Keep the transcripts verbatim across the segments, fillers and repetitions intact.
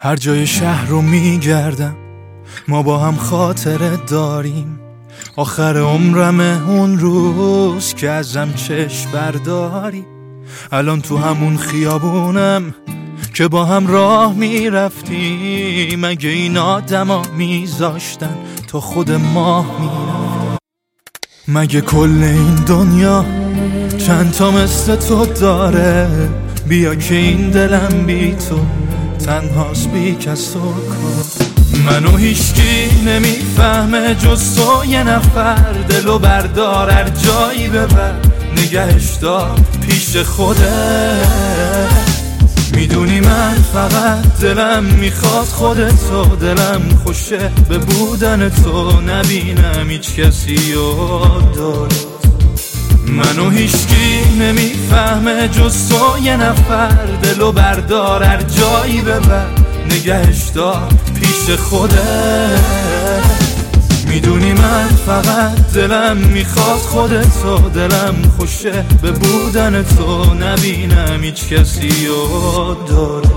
هر جای شهر رو میگردم، ما با هم خاطره داریم. آخر عمرمه اون روز که ازم چشم برداری. الان تو همون خیابونم که با هم راه میرفتیم. مگه این آدما میذاشتن تا خود ماه میرفت؟ مگه کل این دنیا چند تا مثل تو داره؟ بیا که این دلم بی تو تنهاست، بی کس و کار. منو هیچکی نمیفهمه جز تو، یه نفر. دلو بردار هر جایی ببر، نگهش دار پیش خوده. میدونی من فقط دلم میخواد خودتو، دلم خوشه به بودن تو، نبینم هیچ کسی و دارت. منو هیچکی نمیفهمه جز تو، یه نفر. دلو بردار هر جایی ببر، نگهش دار پیش خوده. میدونی من فقط دلم میخواد خودتو، دلم خوشه به بودن تو، نبینم هیچ کسی و دارت.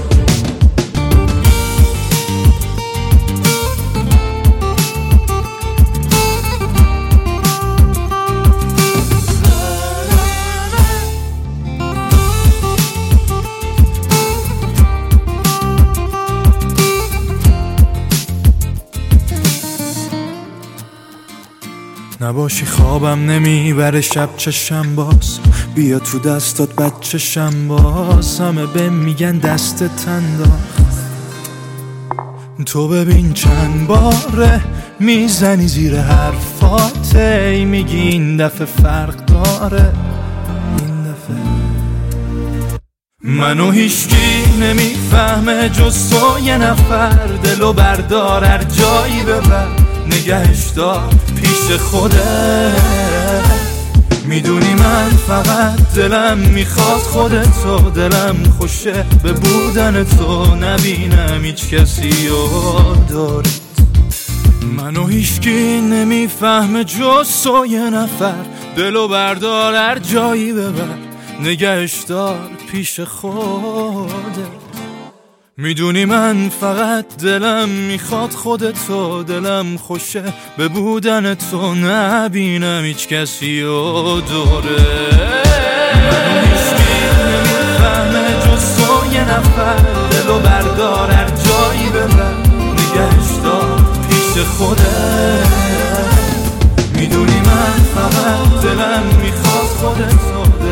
نباشی خوابم نمیبره شب چشم باز، بیا تو دستات بچشم باز. همه به میگن دستت انداخت، تو ببین چند باره میزنی زیر حرفاته. میگی این دفعه فرق داره، این دفعه. منو هیچکی نمیفهمه جز تو، یه نفر. دلو بردار هر جایی ببر، نگهش دار پیش خوده. میدونی من فقط دلم میخواد خودتو، دلم خوشه به بودن تو، نبینم هیچ کسی و دارت. منو هیچکی نمیفهمه جز تو، یه نفر. دلو بردار هر جایی ببر، نگهش دار پیش خودت. میدونی من فقط دلم میخواد خودتو، دلم خوشه به بودن تو، نبینم هیچ کسی و دوره. منو هیچکی نمیفهمه جز تو، یه نفر. دلو بردار هر جایی ببر، نگهش دار پیش خوده. میدونی من فقط دلم میخواد خودتو،